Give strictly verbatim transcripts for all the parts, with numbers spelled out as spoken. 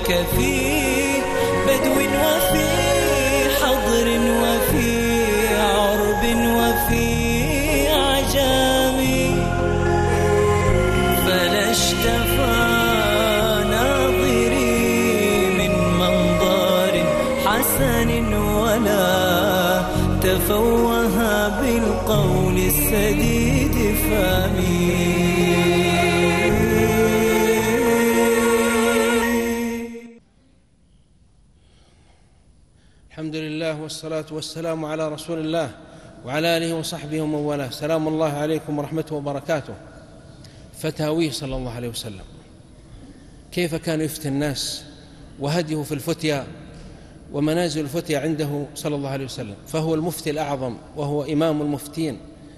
لك في بدو وفي حضر وفي عرب وفي عجام، فلا اشتفى ناظري من منظر حسن ولا تفوه بالقول السديد فامي. الحمد لله والصلاة والسلام على رسول الله وعلى آله وصحبه ومن والاه. سلام الله عليكم ورحمته وبركاته. فتاويه صلى الله عليه وسلم، كيف كان يفتي الناس وهديه في الفتيا ومنازل الفتيا عنده صلى الله عليه وسلم، فهو المفتي الأعظم وهو إمام المفتين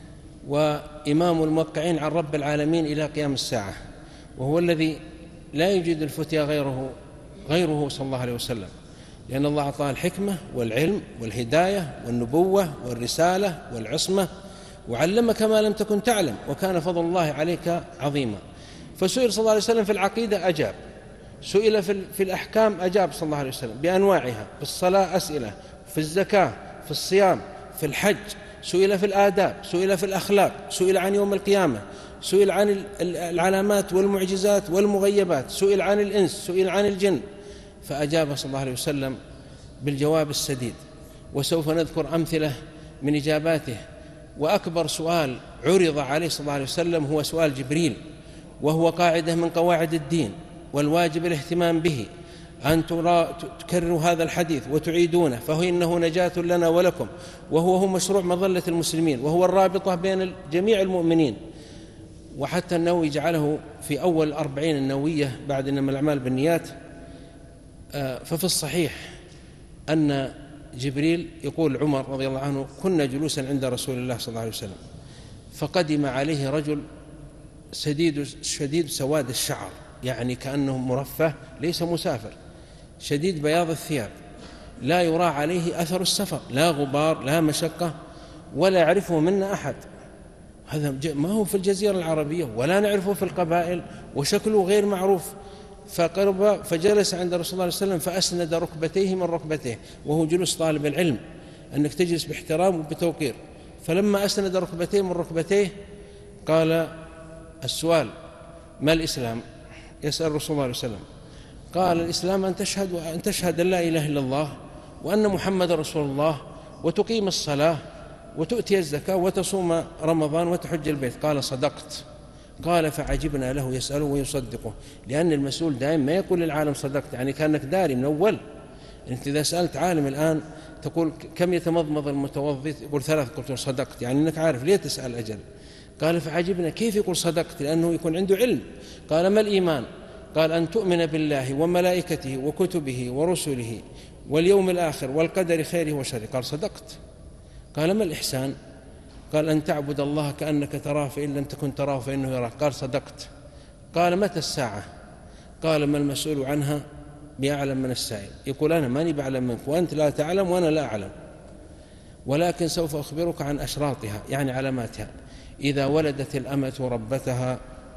وإمام الموقعين عن رب العالمين إلى قيام الساعة، وهو الذي لا يوجد الفتيا غيره غيره صلى الله عليه وسلم، لأن الله أعطاه الحكمة والعلم والهداية والنبوة والرسالة والعصمة، وعلمك ما لم تكن تعلم، وكان فضل الله عليك عظيما. فسئل صلى الله عليه وسلم في العقيدة أجاب، سئل في الأحكام أجاب صلى الله عليه وسلم بأنواعها، في الصلاة أسئلة، في الزكاة، في الصيام، في الحج، سئل في الآداب، سئل في الأخلاق، سئل عن يوم القيامة، سئل عن العلامات والمعجزات والمغيبات، سئل عن الإنس، سئل عن الجن، فأجاب صلى الله عليه وسلم بالجواب السديد. وسوف نذكر أمثلة من إجاباته. وأكبر سؤال عرض عليه صلى الله عليه وسلم هو سؤال جبريل، وهو قاعدة من قواعد الدين، والواجب الاهتمام به، أن تكرروا هذا الحديث وتعيدونه، فهو إنه نجاة لنا ولكم، وهو هو مشروع مظلة المسلمين، وهو الرابطة بين جميع المؤمنين. وحتى النووي جعله في أول الأربعين النووية بعد إنما الأعمال بالنيات. ففي الصحيح أن جبريل يقول عمر رضي الله عنه: كنا جلوسا عند رسول الله صلى الله عليه وسلم، فقدم عليه رجل شديد شديد سواد الشعر، يعني كأنه مرفه ليس مسافر، شديد بياض الثياب، لا يرى عليه أثر السفر، لا غبار لا مشقة، ولا يعرفه منا أحد. هذا ما هو في الجزيرة العربية ولا نعرفه في القبائل، وشكله غير معروف. فقرب فجلس عند رسول الله صلى الله عليه وسلم فأسند ركبتيه من ركبتيه، وهو جلوس طالب العلم، أنك تجلس باحترام وبتوقير. فلما أسند ركبتيه من ركبتيه قال: السؤال ما الإسلام؟ يسأل رسول الله صلى الله عليه وسلم. قال: الإسلام أن تشهد أن تشهد أن لا إله إلا الله وأن محمد رسول الله، وتقيم الصلاة، وتؤتي الزكاة، وتصوم رمضان، وتحج البيت. قال: صدقت. قال: فعجبنا له يسأله ويصدقه، لأن المسؤول دائما ما يقول للعالم صدقت، يعني كأنك داري من أول. أنت إذا سألت عالم الآن تقول كم يتمضمض المتوضئ، يقول ثلاث، قلت صدقت، يعني أنك عارف ليه تسأل أجل. قال: فعجبنا كيف يقول صدقت، لأنه يكون عنده علم. قال: ما الإيمان؟ قال: أن تؤمن بالله وملائكته وكتبه ورسله واليوم الآخر والقدر خيره وشره. قال: صدقت. قال: ما الإحسان؟ قال: أن تعبد الله كأنك تراه فإن لم تكن تراه فإنه يراك. قال: صدقت. قال: متى الساعة؟ قال: ما المسؤول عنها بأعلم من السائل. يقول: أنا ماني بعلم منك، وأنت لا تعلم وأنا لا أعلم، ولكن سوف أخبرك عن أشراطها، يعني علاماتها. إذا ولدت الأمة ربتها،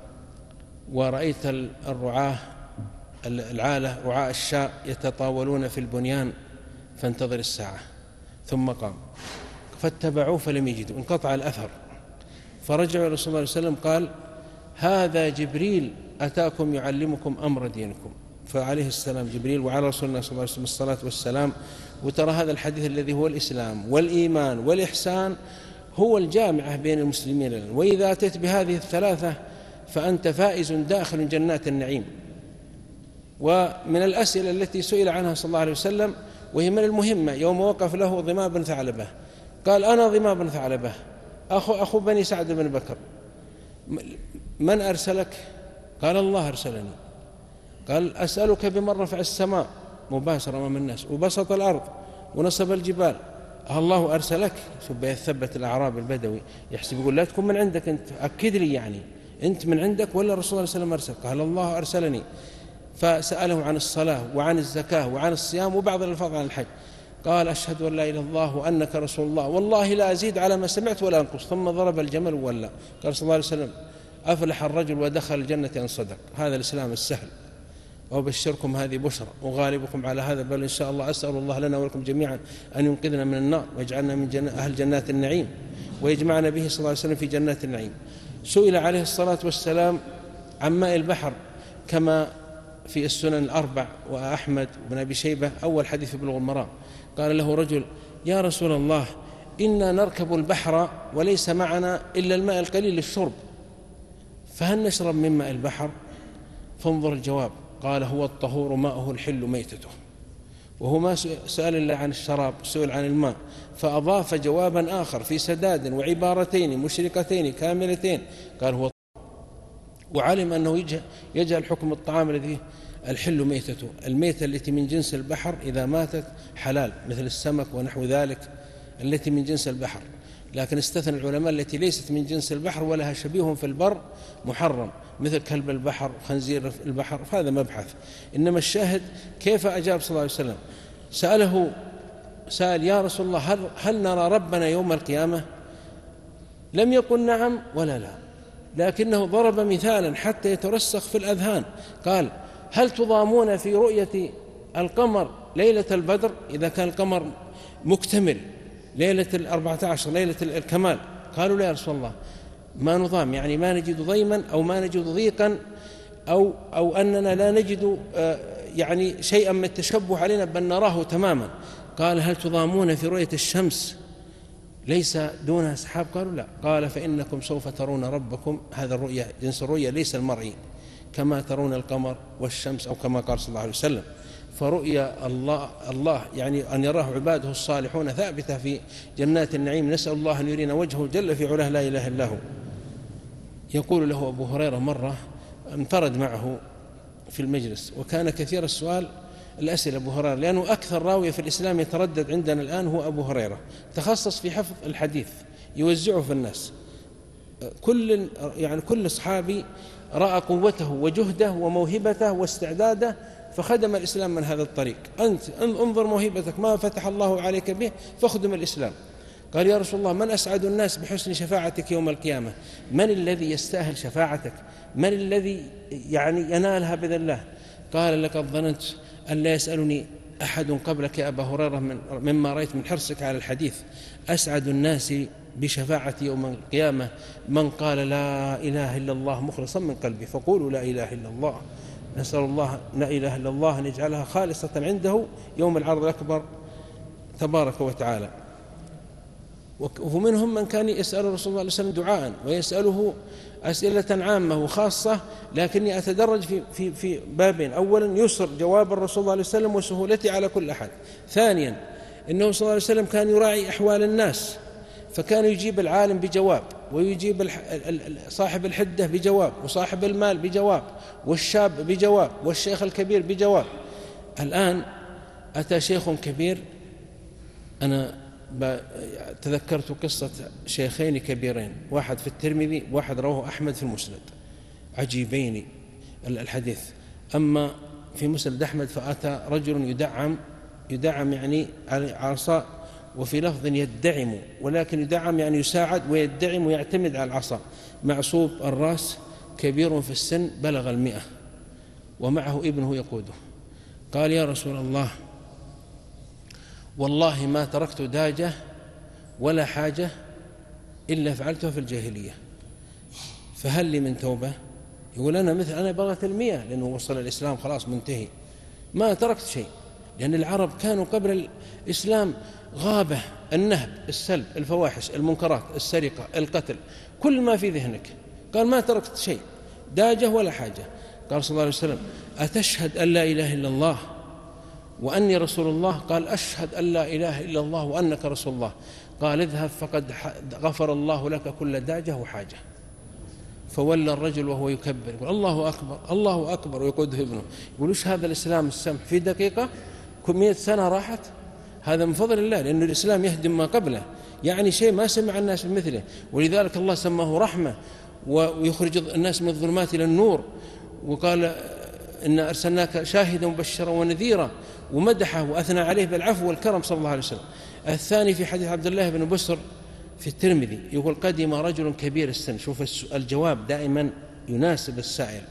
ورأيت الرعاة العالة رعاء الشاء يتطاولون في البنيان، فانتظر الساعة. ثم قام فاتبعوه فلم يجدوا، انقطع الأثر. فرجعوا إلى رسول الله صلى الله عليه وسلم قال: هذا جبريل أتاكم يعلمكم أمر دينكم. فعليه السلام جبريل، وعلى رسول الله صلى الله عليه وسلم الصلاة والسلام. وترى هذا الحديث الذي هو الإسلام والإيمان والإحسان هو الجامعة بين المسلمين. وإذا أتيت بهذه الثلاثة فأنت فائز داخل جنات النعيم. ومن الأسئلة التي سئل عنها صلى الله عليه وسلم، وهي من المهمة، يوم وقف له ضمام بن ثعلبة قال: أنا ضمام بن ثعلبة أخو, أخو بني سعد بن بكر، من أرسلك؟ قال: الله أرسلني. قال: أسألك بمن رفع السماء مباشرة أمام الناس، وبسط الأرض، ونصب الجبال، الله أرسلك؟ ثم يثبت الأعراب البدوي يحسب، يقول: لا تكون من عندك أنت، أكد لي، يعني أنت من عندك ولا رسول الله صلى الله عليه وسلم أرسل؟ قال: الله أرسلني. فسأله عن الصلاة وعن الزكاة وعن الصيام وبعض الألفاظ عن الحج. قال: أشهد أن لا إله إلا الله وأنك رسول الله، والله لا أزيد على ما سمعت ولا أنقص. ثم ضرب الجمل وولى. قال صلى الله عليه وسلم: أفلح الرجل ودخل الجنة إن صدق. هذا الإسلام السهل، وأبشركم هذه بشرى وغالبكم على هذا، بل إن شاء الله أسأل الله لنا ولكم جميعا أن ينقذنا من النار ويجعلنا من جن... أهل جنات النعيم ويجمعنا به صلى الله عليه وسلم في جنات النعيم. سئل عليه الصلاة والسلام عن ماء البحر كما في السنن الأربع وأحمد بن أبي شيبة أول حديث في بلوغ المرام. قال له رجل: يا رسول الله، إنا نركب البحر وليس معنا إلا الماء القليل للشرب، فهل نشرب من ماء البحر؟ فانظر الجواب، قال: هو الطهور ماؤه الحل ميتته. وهو ما سأل إلا عن الشراب، سئل عن الماء، فأضاف جوابا آخر في سداد وعبارتين مشرقتين كاملتين، قال: هو الطهور. وعلم أنه يجعل حكم الطعام الذي الحل ميتته، الميتة التي من جنس البحر إذا ماتت حلال، مثل السمك ونحو ذلك التي من جنس البحر، لكن استثنى العلماء التي ليست من جنس البحر ولها شبيه في البر محرم، مثل كلب البحر وخنزير البحر، فهذا مبحث. إنما الشاهد كيف أجاب صلى الله عليه وسلم. سأله سأل: يا رسول الله، هل, هل نرى ربنا يوم القيامة؟ لم يقل نعم ولا لا، لكنه ضرب مثالا حتى يترسخ في الأذهان. قال: هل تضامون في رؤية القمر ليلة البدر إذا كان القمر مكتمل ليلة الأربعة عشر ليلة الكمال؟ قالوا: لا يا رسول الله، ما نضام، يعني ما نجد ضيما أو ما نجد ضيقا أو, أو أننا لا نجد يعني شيئا من التشبه علينا بل نراه تماما. قال: هل تضامون في رؤية الشمس ليس دونها سحاب؟ قالوا: لا. قال: فإنكم سوف ترون ربكم، هذا الرؤية جنس الرؤية ليس المرئي، كما ترون القمر والشمس، أو كما قال صلى الله عليه وسلم. فرؤيا الله الله يعني أن يراه عباده الصالحون ثابتة في جنات النعيم. نسأل الله أن يرينا وجهه جل في علاه لا إله إلا هو. يقول له أبو هريرة مرة انفرد معه في المجلس، وكان كثير السؤال الأسئلة أبو هريرة، لأنه أكثر راوية في الإسلام يتردد عندنا الآن هو أبو هريرة، تخصص في حفظ الحديث يوزعه في الناس. كل يعني كل صحابي رأى قوته وجهده وموهبته واستعداده فخدم الإسلام من هذا الطريق. أنت انظر موهبتك، ما فتح الله عليك به، فاخدم الإسلام. قال: يا رسول الله، من أسعد الناس بحسن شفاعتك يوم القيامة؟ من الذي يستاهل شفاعتك؟ من الذي يعني ينالها بإذن الله؟ قال: لقد ظننت أن لا يسألني أحد قبلك يا أبا هريرة من مما رأيت من حرصك على الحديث. أسعد الناس بشفاعتي يوم القيامة من قال لا إله إلا الله مخلصا من قلبه، فقولوا لا إله إلا الله. نسأل الله لا إله إلا الله أن يجعلها خالصة عنده يوم العرض الأكبر تبارك وتعالى. ومنهم من كان يسأل الرسول صلى الله عليه وسلم دعاء ويسأله أسئلة عامة وخاصة، لكني أتدرج في, في, في بابين: أولا يسر جواب الرسول صلى الله عليه وسلم وسهولته على كل أحد. ثانيا إنه صلى الله عليه وسلم كان يراعي أحوال الناس، فكان يجيب العالم بجواب، ويجيب صاحب الحدة بجواب، وصاحب المال بجواب، والشاب بجواب، والشيخ الكبير بجواب. الآن أتى شيخ كبير، أنا تذكرت قصة شيخين كبيرين، واحد في الترمذي واحد رواه أحمد في المسند، عجيبين الحديث. أما في مسند أحمد فأتى رجل يدعم يدعم يعني على عصا، وفي لفظ يدعم، ولكن يدعم يعني يساعد، ويدعم ويعتمد على العصا، معصوب الرأس، كبير في السن بلغ المئة، ومعه ابنه يقوده. قال: يا رسول الله، والله ما تركت داجة ولا حاجة إلا فعلتها في الجاهلية، فهل لي من توبة؟ يقول: أنا مثل أنا بغت المئة، لأنه وصل الإسلام خلاص منتهي، ما تركت شيء. لأن العرب كانوا قبل الإسلام غابة، النهب، السلب، الفواحش، المنكرات، السرقة، القتل، كل ما في ذهنك. قال: ما تركت شيء، داجة ولا حاجة. قال صلى الله عليه وسلم: أتشهد أن لا إله إلا الله وأني رسول الله؟ قال: أشهد أن لا إله إلا الله وأنك رسول الله. قال: اذهب فقد غفر الله لك كل داجة وحاجة. فولى الرجل وهو يكبر يقول: الله أكبر الله أكبر، ويقوده ابنه. يقول: إيش هذا الإسلام السمح في دقيقة؟ كل مئة سنة راحت. هذا من فضل الله، لأن الإسلام يهدم ما قبله، يعني شيء ما سمع الناس بمثله. ولذلك الله سماه رحمة، ويخرج الناس من الظلمات إلى النور، وقال: إن أرسلناك شاهدا ومبشرا ونذيرا، ومدحه وأثنى عليه بالعفو والكرم صلى الله عليه وسلم. الثاني في حديث عبد الله بن بسر في الترمذي يقول: قدم رجل كبير السن. شوف الجواب دائما يناسب السائل.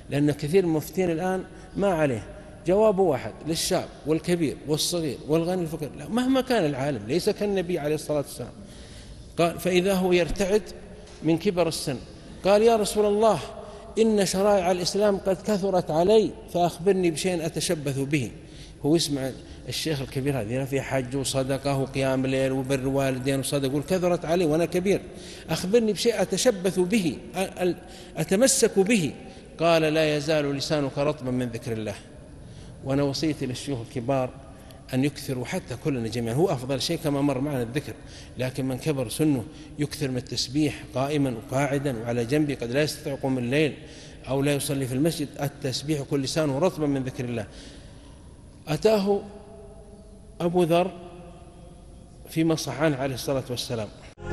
لأن كثير من المفتين الآن ما عليه جواب واحد للشاب والكبير والصغير والغني الفقير، لا، مهما كان العالم ليس كالنبي عليه الصلاة والسلام. قال فإذا هو يرتعد من كبر السن قال يا رسول الله إن شرائع الإسلام قد كثرت علي فأخبرني بشيء أتشبث به. هو يسمع الشيخ الكبير هذه في حج وصدقه وقيام الليل وبر والدين وصدق، يقول كثرت علي وأنا كبير، أخبرني بشيء أتشبث به أتمسك به. قال لا يزال لسانك رطبا من ذكر الله. وأنا وصيتي للشيوخ الكبار أن يكثروا حتى كلنا جميعا، هو أفضل شيء كما مر معنا الذكر، لكن من كبر سنه يكثر من التسبيح قائما وقاعدا وعلى جنبه، قد لا يستطيع يقوم الليل أو لا يصلي في المسجد، التسبيح كل لسانه رطبا من ذكر الله. أتاه أبو ذر في مصحان عليه الصلاة والسلام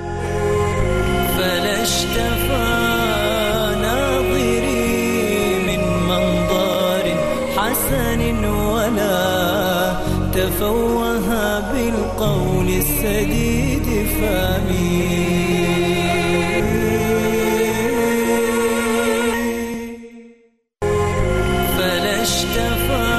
فلا اشتفى ناظري من منظر حسن ولا تفوه بالقول السديد فامي. فلا اشتفى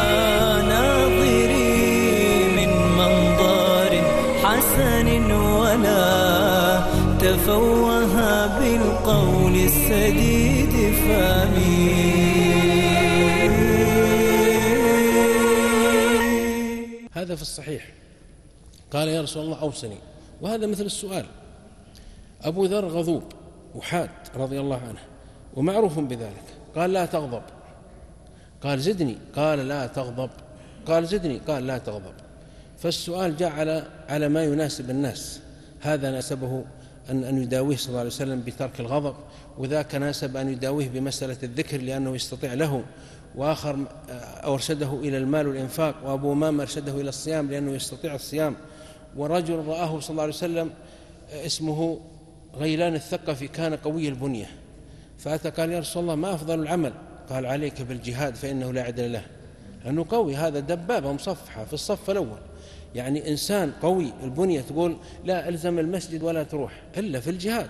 ناظري من منظر حسن ولا تفوه بالقول السديد فامي. هذا في الصحيح. قال يا رسول الله أوصني، وهذا مثل السؤال. أبو ذر غضوب وحاد رضي الله عنه ومعروف بذلك، قال لا تغضب، قال زدني، قال لا تغضب، قال زدني، قال لا تغضب. فالسؤال جاء على على ما يناسب الناس، هذا ناسبه أن أن يداويه صلى الله عليه وسلم بترك الغضب، وذاك ناسب أن يداويه بمسألة الذكر لأنه يستطيع له، وآخر أرشده إلى المال والإنفاق، وأبو أمامة أرشده إلى الصيام لأنه يستطيع الصيام. ورجل رآه صلى الله عليه وسلم اسمه غيلان الثقفي كان قوي البنية، فأتى قال يا رسول الله ما أفضل العمل؟ قال عليك بالجهاد فإنه لا عدل له، لأنه قوي، هذا دبابة مصفحة في الصف الأول، يعني إنسان قوي البنية تقول لا ألزم المسجد ولا تروح إلا في الجهاد.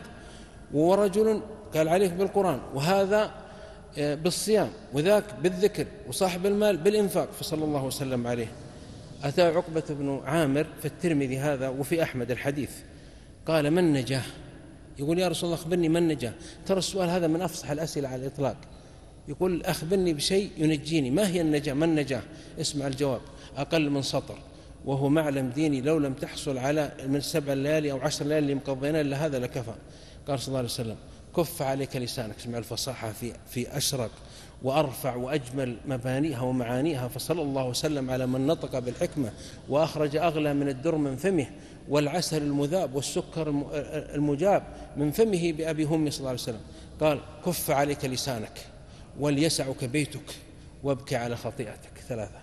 ورجل قال عليك بالقرآن، وهذا بالصيام، وذاك بالذكر، وصاحب المال بالإنفاق، فصلى الله وسلم عليه. أتى عقبة بن عامر في الترمذي هذا وفي أحمد الحديث، قال من نجاه؟ يقول يا رسول الله أخبرني من نجاه. ترى السؤال هذا من أفصح الأسئلة على الإطلاق، يقول أخبرني بشيء ينجيني، ما هي النجاة؟ من نجاه؟ اسمع الجواب، أقل من سطر، وهو معلم ديني لو لم تحصل على من سبع الليالي أو عشر ليالي اللي مقضينا إلا هذا لكفى. قال صلى الله عليه وسلم كف عليك لسانك، اسمع الفصاحة في في أشرق وأرفع وأجمل مبانيها ومعانيها، فصلى الله وسلم على من نطق بالحكمة وأخرج أغلى من الدر من فمه، والعسل المذاب والسكر المجاب من فمه بأبي همي صلى الله عليه وسلم. قال كف عليك لسانك وليسعك بيتك وابكي على خطيئتك. ثلاثة.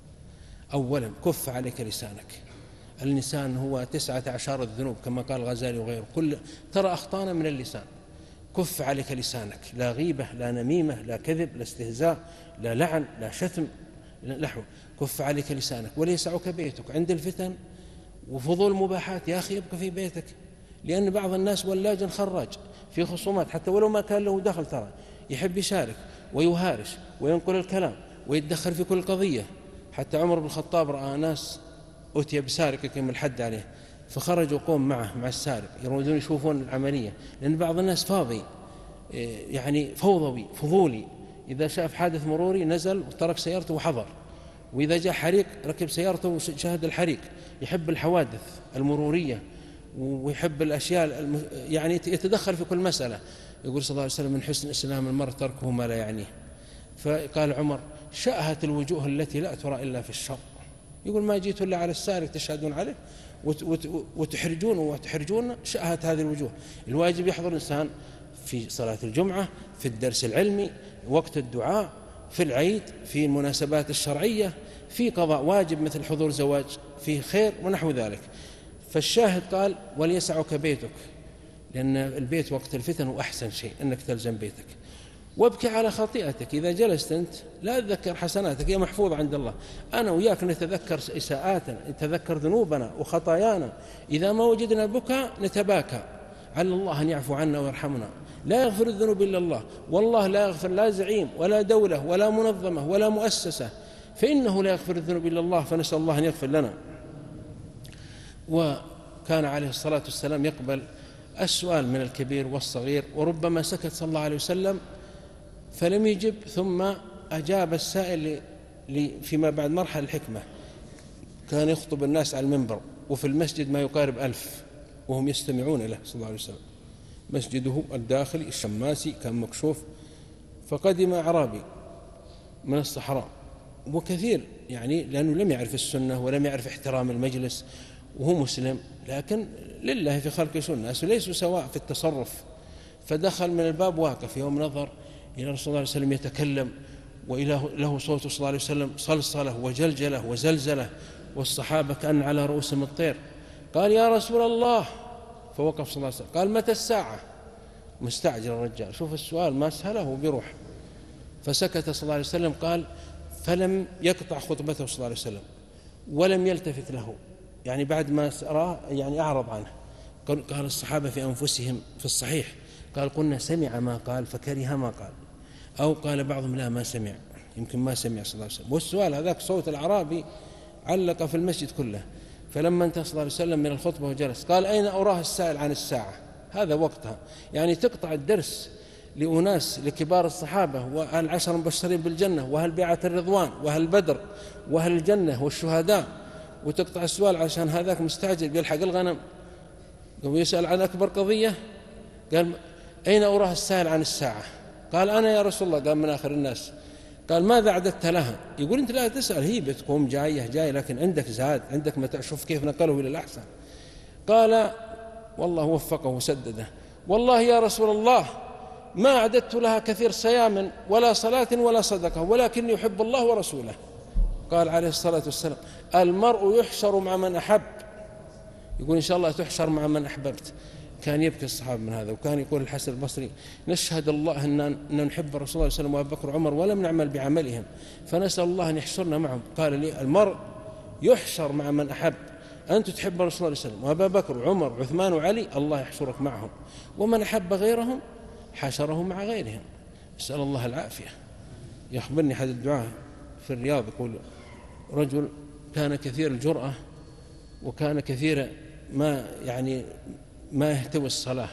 أولا كف عليك لسانك، اللسان هو تسعة عشر الذنوب كما قال الغزالي وغيره، كل ترى أخطانا من اللسان. كف عليك لسانك، لا غيبة لا نميمة لا كذب لا استهزاء لا لعن لا شتم لا لحو. كف عليك لسانك وليسعك بيتك عند الفتن وفضول المباحات، يا أخي يبقى في بيتك، لأن بعض الناس ولاج خراج في خصومات حتى ولو ما كان له دخل، ترى يحب يشارك ويهارش وينقل الكلام ويتدخل في كل قضية. حتى عمر بن الخطاب رأى ناس أتي بسارق يقيم الحد عليه، فخرجوا قوم معه مع السارق يريدون يشوفون العملية، لأن بعض الناس فاضي يعني فوضوي فضولي، إذا شاف حادث مروري نزل وترك سيارته وحضر، وإذا جاء حريق ركب سيارته وشاهد الحريق، يحب الحوادث المرورية ويحب الأشياء الم... يعني يتدخل في كل مسألة. يقول صلى الله عليه وسلم من حسن إسلام المرء تركه ما لا يعنيه. فقال عمر شأهت الوجوه التي لا ترى إلا في الشر، يقول ما جيت إلا على السارق تشهدون عليه وتحرجون وتحرجون، شأهت هذه الوجوه. الواجب يحضر الإنسان في صلاة الجمعة، في الدرس العلمي، وقت الدعاء، في العيد، في المناسبات الشرعية، في قضاء واجب مثل حضور زواج، في خير ونحو ذلك. فالشاهد قال وليسعك بيتك، لأن البيت وقت الفتن هو أحسن شيء أنك تلزم بيتك. وابكي على خطيئتك، إذا جلست أنت لا تذكر حسناتك، هي محفوظة عند الله. أنا وياك نتذكر إساءاتنا، نتذكر ذنوبنا وخطايانا، إذا ما وجدنا بكاء نتباكى على الله أن يعفو عنا ويرحمنا، لا يغفر الذنوب إلا الله، والله لا يغفر لا زعيم ولا دولة ولا منظمة ولا مؤسسة، فإنه لا يغفر الذنوب إلا الله، فنسأل الله أن يغفر لنا. وكان عليه الصلاة والسلام يقبل السؤال من الكبير والصغير، وربما سكت صلى الله عليه وسلم فلم يجب، ثم أجاب السائل فيما بعد مرحلة الحكمة. كان يخطب الناس على المنبر وفي المسجد ما يقارب ألف وهم يستمعون له صلى الله عليه وسلم، مسجده الداخلي الشماسي كان مكشوف، فقدم أعرابي من الصحراء، وكثير يعني لأنه لم يعرف السنة ولم يعرف احترام المجلس وهو مسلم، لكن لله في خلق سنة، الناس ليسوا سواء في التصرف. فدخل من الباب واقف، يوم نظر إلى رسول الله صلى الله عليه وسلم يتكلم وإله له صوت صلى الله عليه وسلم صلصلة وجلجلة وزلزلة، والصحابة كأن على رؤوسهم الطير. قال يا رسول الله، فوقف صلى الله عليه وسلم قال متى الساعة؟ مستعجل الرجال، شوف السؤال ما سهله بيروح. فسكت صلى الله عليه وسلم، قال فلم يقطع خطبته صلى الله عليه وسلم ولم يلتفت له، يعني بعد ما سأراه يعني أعرض عنه. قال الصحابة في أنفسهم في الصحيح، قال قلنا سمع ما قال فكره ما قال، أو قال بعضهم لا ما سمع، يمكن ما سمع صلى الله عليه وسلم. والسؤال هذاك صوت الأعرابي علق في المسجد كله. فلما انتهى صلى الله عليه وسلم من الخطبة وجلس قال أين أراه السائل عن الساعة؟ هذا وقتها، يعني تقطع الدرس لأناس لكبار الصحابة وأهل عشر المبشرين بالجنة وأهل بيعة الرضوان وأهل بدر وأهل الجنة والشهداء، وتقطع السؤال عشان هذاك مستعجل بيلحق الغنم. قام يسأل عن أكبر قضية، قال أين أراه السائل عن الساعة؟ قال أنا يا رسول الله. قال من آخر الناس. قال ماذا أعددت لها؟ يقول أنت لا تسأل، هي بتقوم جاية جاية، لكن عندك زاد، عندك متى، شوف كيف نقله إلى الأحسن. قال والله وفقه وسدده، والله يا رسول الله ما أعددت لها كثير صيام ولا صلاة ولا صدقة، ولكني يحب الله ورسوله. قال عليه الصلاة والسلام المرء يحشر مع من أحب، يقول إن شاء الله تحشر مع من أحببت. كان يبكي الصحابة من هذا. وكان يقول الحسن البصري نشهد الله أن نحب الرسول صلى الله عليه وسلم وأبي بكر وعمر ولم نعمل بعملهم، فنسأل الله أن يحشرنا معهم. قال لي المرء يحشر مع من أحب، أنت تحب الرسول صلى الله عليه وسلم وأبا بكر وعمر وعثمان وعلي، الله يحشرك معهم، ومن أحب غيرهم حشره مع غيرهم. نسأل الله العافية. يخبرني أحد الدعاة في الرياض يقول رجل كان كثير الجرأة وكان كثير ما يعني ما يهتوي الصلاة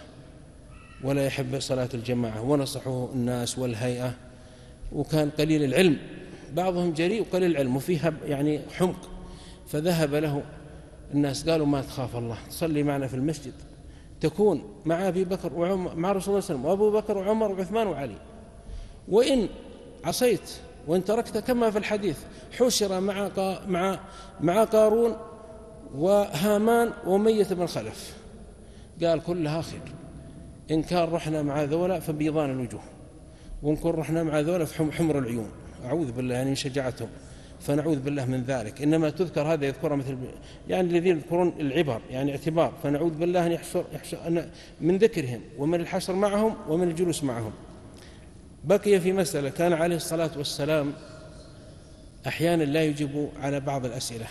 ولا يحب صلاة الجماعة، ونصحه الناس والهيئة، وكان قليل العلم، بعضهم جريء وقليل العلم وفيها يعني حمق. فذهب له الناس قالوا ما تخاف الله، تصلي معنا في المسجد، تكون مع أبي بكر وعمر مع رسول الله صلى الله عليه وسلم وأبو بكر وعمر وعثمان وعلي، وإن عصيت وإن تركت كما في الحديث حشر مع مع مع قارون وهامان وأمية بن خلف. قال كلها خير، إن كان رحنا مع ذولا فبيضان الوجوه، وإن كن رحنا مع ذولا فحمر العيون، أعوذ بالله يعني شجاعتهم، فنعوذ بالله من ذلك. إنما تذكر هذا يذكرها مثل يعني الذين يذكرون العبر يعني اعتبار، فنعوذ بالله أن يحشر, يحشر من ذكرهم ومن الحشر معهم ومن الجلوس معهم. بقي في مسألة، كان عليه الصلاة والسلام أحيانا لا يجيب على بعض الأسئلة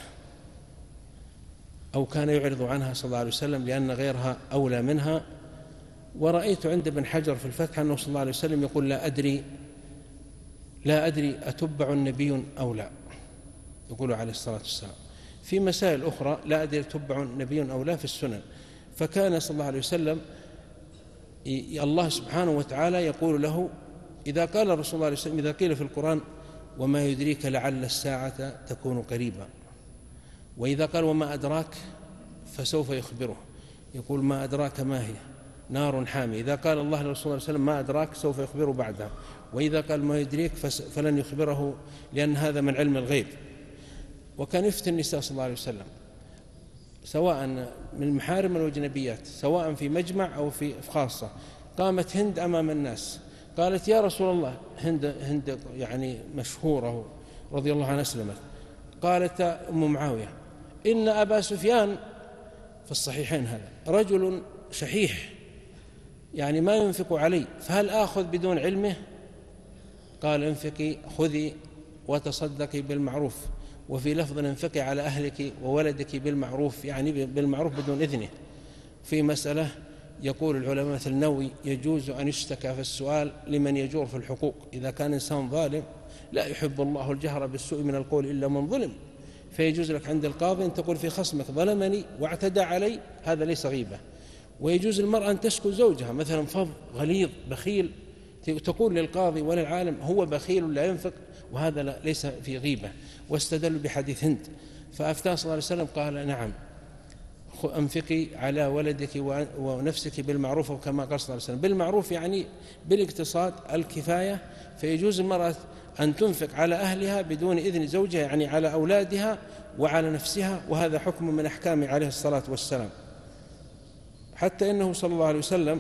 أو كان يعرض عنها صلى الله عليه وسلم لأن غيرها أولى منها. ورأيت عند ابن حجر في الفتح أنه صلى الله عليه وسلم يقول لا أدري لا أدري أتبع النبي أو لا، يقول عليه الصلاة والسلام. في مسائل أخرى لا أدري أتبع النبي أو لا في السنن. فكان صلى الله عليه وسلم الله سبحانه وتعالى يقول له إذا قال الرسول صلى الله عليه وسلم إذا قيل في القرآن وما يدريك لعل الساعة تكون قريبا، وإذا قال وما أدراك فسوف يخبره، يقول ما أدراك ما هي نار حامية. إذا قال الله للرسول صلى الله عليه وسلم ما أدراك سوف يخبره بعدها، وإذا قال ما يدريك فلن يخبره لأن هذا من علم الغيب. وكان يفتي النساء صلى الله عليه وسلم سواء من المحارم والأجنبيات، سواء في مجمع أو في خاصة. قامت هند أمام الناس قالت يا رسول الله، هند, هند يعني مشهورة رضي الله عنها أسلمت، قالت أم معاوية إن أبا سفيان في الصحيحين هذا رجل شحيح يعني ما ينفق علي، فهل آخذ بدون علمه؟ قال انفقي خذي وتصدقي بالمعروف، وفي لفظ انفقي على أهلك وولدك بالمعروف، يعني بالمعروف بدون إذنه، في مسألة يقول العلماء مثل النووي يجوز أن يشتكى في السؤال لمن يجور في الحقوق. إذا كان إنسان ظالم لا يحب الله الجهر بالسوء من القول إلا من ظلم، فيجوز لك عند القاضي أن تقول في خصمك ظلمني واعتدى علي، هذا ليس غيبة. ويجوز المرأة أن تشكو زوجها مثلا فظ غليظ بخيل، تقول للقاضي وللعالم هو بخيل لا ينفق، وهذا ليس في غيبة. واستدلوا بحديث هند، فأفتاه صلى الله عليه وسلم قال نعم أنفقي على ولدك ونفسك بالمعروف، وكما قال صلى الله عليه وسلم بالمعروف يعني بالاقتصاد الكفاية. فيجوز المرأة أن تنفق على أهلها بدون إذن زوجها، يعني على أولادها وعلى نفسها، وهذا حكم من أحكامه عليه الصلاة والسلام. حتى إنه صلى الله عليه وسلم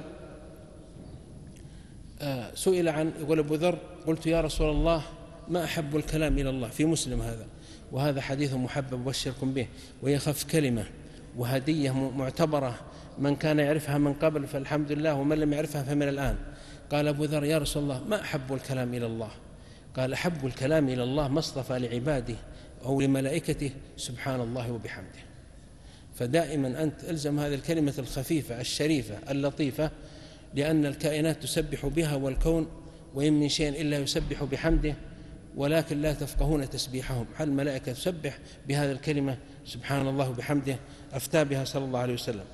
سئل عن، يقول أبو ذر قلت يا رسول الله ما أحب الكلام إلى الله، في مسلم هذا، وهذا حديث محبب أبشركم به، ويخف كلمة وهدية معتبرة، من كان يعرفها من قبل فالحمد لله، ومن لم يعرفها فمن الآن. قال أبو ذر يا رسول الله ما أحب الكلام إلى الله؟ قال أحب الكلام إلى الله ما اصطفى لعباده أو لملائكته سبحان الله وبحمده. فدائما أنت ألزم هذه الكلمة الخفيفة الشريفة اللطيفة، لأن الكائنات تسبح بها والكون، وإن من شيء إلا يسبح بحمده ولكن لا تفقهون تسبيحهم. هل الملائكة تسبح بهذه الكلمة سبحان الله وبحمده؟ أفتى بها صلى الله عليه وسلم.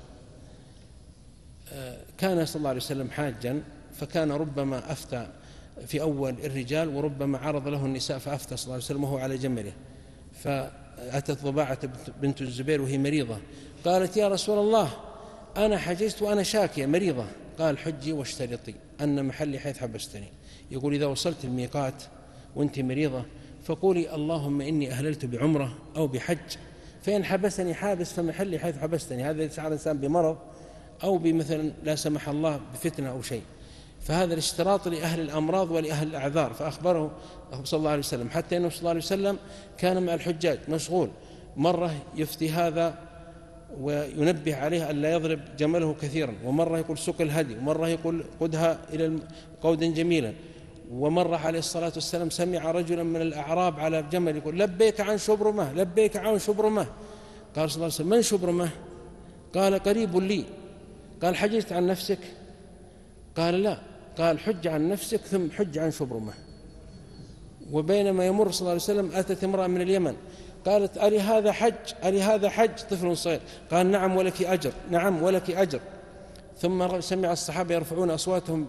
كان صلى الله عليه وسلم حاجا، فكان ربما أفتى في أول الرجال وربما عرض له النساء فأفتى صلى الله عليه وسلم وهو على جمله. فأتت ضباعة بنت الزبير وهي مريضة، قالت يا رسول الله أنا حجزت وأنا شاكية مريضة. قال حجي واشترطي أن محلي حيث حبستني. يقول إذا وصلت الميقات وأنت مريضة فقولي اللهم إني أهللت بعمرة أو بحج، فإن حبسني حابس فمحلي حيث حبستني. هذا يشعر الإنسان بمرض أو بمثلا لا سمح الله بفتنة أو شيء، فهذا الاشتراط لأهل الأمراض ولأهل الأعذار. فأخبره صلى الله عليه وسلم، حتى أنه صلى الله عليه وسلم كان مع الحجاج مشغول، مرة يفتي هذا وينبه عليه ألا يضرب جمله كثيرا، ومرة يقول سق الهدي، ومرة يقول قدها إلى قودا جميلا، ومرة عليه الصلاة والسلام سمع رجلا من الأعراب على جمل يقول لبيك عن شبرمة لبيك عن شبرمة. قال صلى الله عليه وسلم من شبرمة؟ قال قريب لي. قال حجزت عن نفسك؟ قال لا. قال حج عن نفسك ثم حج عن شبرمة. وبينما يمر صلى الله عليه وسلم أتت امرأة من اليمن قالت ألي هذا حج ألي هذا حج طفل صغير؟ قال نعم ولك أجر نعم ولك أجر. ثم سمع الصحابة يرفعون أصواتهم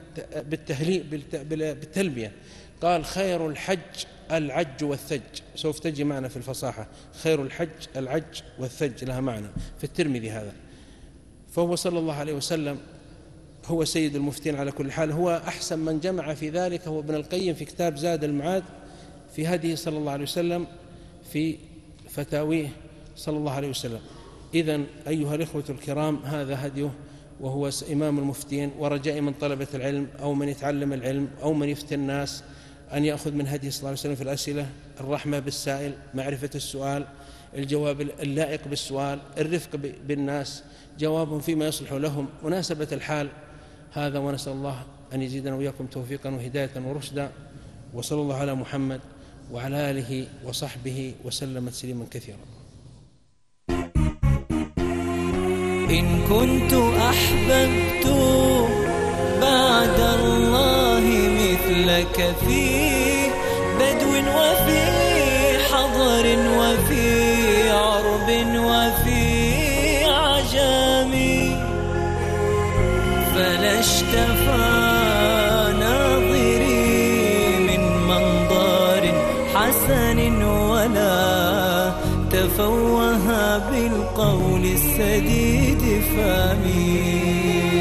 بالتلبية. قال خير الحج العج والثج، سوف تجي معنا في الفصاحة، خير الحج العج والثج لها معنى في الترمذي هذا. فهو صلى الله عليه وسلم هو سيد المفتين على كل حال. هو أحسن من جمع في ذلك هو ابن القيم في كتاب زاد المعاد في هديه صلى الله عليه وسلم في فتاويه صلى الله عليه وسلم. إذن أيها الإخوة الكرام هذا هديه، وهو إمام المفتين، ورجاء من طلبة العلم أو من يتعلم العلم أو من يفتي الناس أن يأخذ من هدي صلى الله عليه وسلم في الأسئلة: الرحمة بالسائل، معرفة السؤال، الجواب اللائق بالسؤال، الرفق بالناس، جواب فيما يصلح لهم، مناسبة الحال. هذا، ونسأل الله أن يزيدنا وإياكم توفيقا وهداية ورشدا، وصلى الله على محمد وعلى آله وصحبه وسلم تسليما كثيرا. إن كنت أحببت بعد الله مثلك في بدو وفي حضر وفي عرب وفي عجم، فلا اشتفى ناظري من منظر حسن ولا تفوه بالقول السديد فامي.